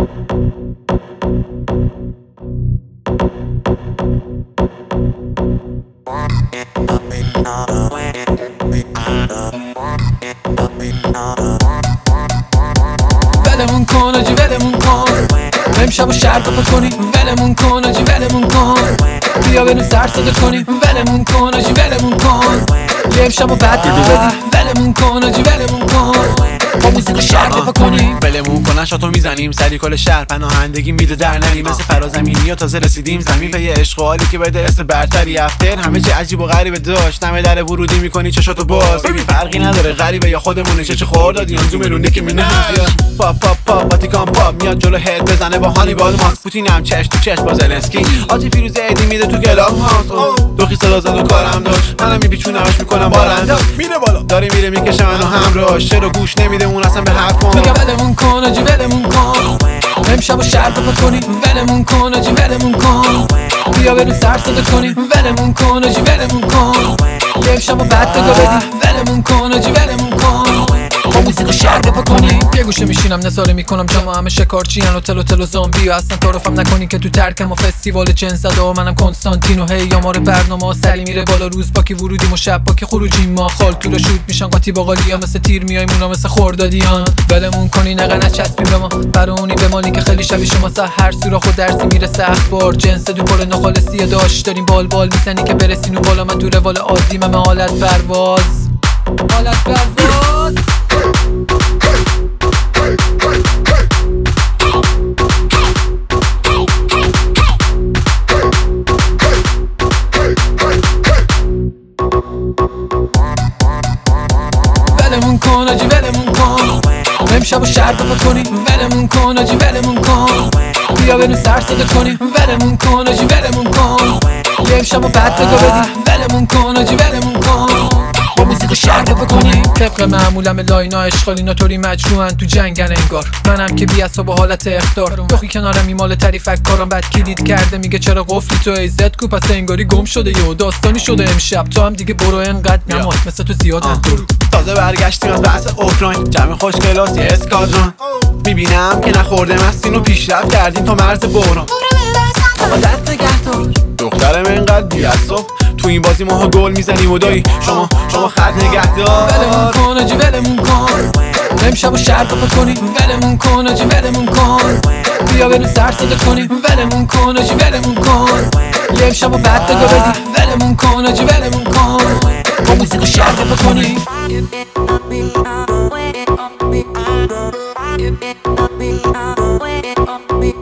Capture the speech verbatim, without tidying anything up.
ولمون کن آجی ولمون کن، امشب و شرط پا کنیم. ولمون کن آجی ولمون کن، بیا بریم سر صدا کنیم. ولمون کن آجی ولمون کن، یه امشب و بعد بدو بدیم. ولمون کن آجی ولمون کن، با موزیک شرط پا کنیم. ولمون کن شاتو میزنیم سری کل شهر پناهندگی میده در نریم. مثل فرازمینی و تازه رسیدیم زمین پی عشق و حالی که به دست برتری افتر همه چی عجیب و غریبه داشت. همه در ورودی میکنی چشاتو باز، ببین فرقی نداره غریبه یا خودمونه. چه چه خوردادی هم زومرونه که مینه پاپ پاپ پاپ واتیکان پاپ میاد جلو هد بزنه با هانیبال ماسک. پوتینم چش تو چش با زلنسکی. آجی فیروز ایدی میده تو گلاب هاست. دوخی صدا زد و کارم داشت، منم میپیچونمش میکنم بارنده میره بالا داره میره میکشه منو همراهش. چرا گوش نمیده اون اصلا به حرفم. میگه ولمون کن آجی ولمون کن، امشب و شرط پا کنیم. ولمون کن آجی ولمون کن، بیا بریم سر صدا کنیم. ولمون کن آجی ولمون کن، یه امشب و بعد بدو بدیم. ولمون کن آجی ولمون کن، با موزیک شرط پا کنیم. یه گوشه میشینم نظاره میکنم جامعه همه شکارچیان و تل و تل و زامبی و اصلا تعارفم نکنی که تو ترکم و فستیوال جنس زده و منم کنستانتینو. هی یامار برنامه ها سری میره بالا، روز باکی ورودیم و شب باکی خروجیم. ما خال تو رو شوت میشن قاطی باقالیا مثل تیر میایم اونا مثل خوردادیان. ولمون کنی نقا نچسبیم به ما برونی به مالی که خیلی شبیه شما هر سوراخ و درسی میرسه اخبار. جنس دو پر نخالصی داشت داریم بال بال میزنی که برسین و بالا. من تو روال عادی من حالت پرواز حالت پرواز. ولمون کن آجی ولمون کن، امشب و شرط پا کنیم. ولمون کن آجی ولمون کن، بیا بریم سر صدا کنیم. ولمون کن آجی ولمون کن، یه امشب و بعد بدو بدیم. ولمون کن آجی ولمون کن، با موزیک شرط پا کنیم. طبق معمولم لاینا اشغالی ناتوری مجموعن تو جنگن انگار. منم که بی‌عصاب و حالت اخطار دخی کنارم ایمال تعریفک کارم بد کلید کرده. میگه چرا قفلی تو ایزد کو پس انگاری گم شده یه داستانی شده امشب. تو هم دیگه برو انقدر نماز مثل تو زیادن درود. تازه برگشتیم از بحث اوکراین، جمع خوش کلاس یه اسکادرون. میبینم که نخورده مستین و پیشرفت کردیم تا مرز بحران. آقا دست نگهدار دخترم اینقدر بی‌عصاب، تو این بازی ماها گل میزنیم و دایی شما شما خط نگهدار. ولمون کن آجی ولمون کن، امشب و شرط پا کنیم. ولمون کن آجی ولمون کن، بیا بریم سر صدا کنیم. ولمون کن آجی ولمون کن، یه امشب و بعد بدو بدیم. ولمون کن آجی ولمون کن، با موزیک شرط پا کنیم.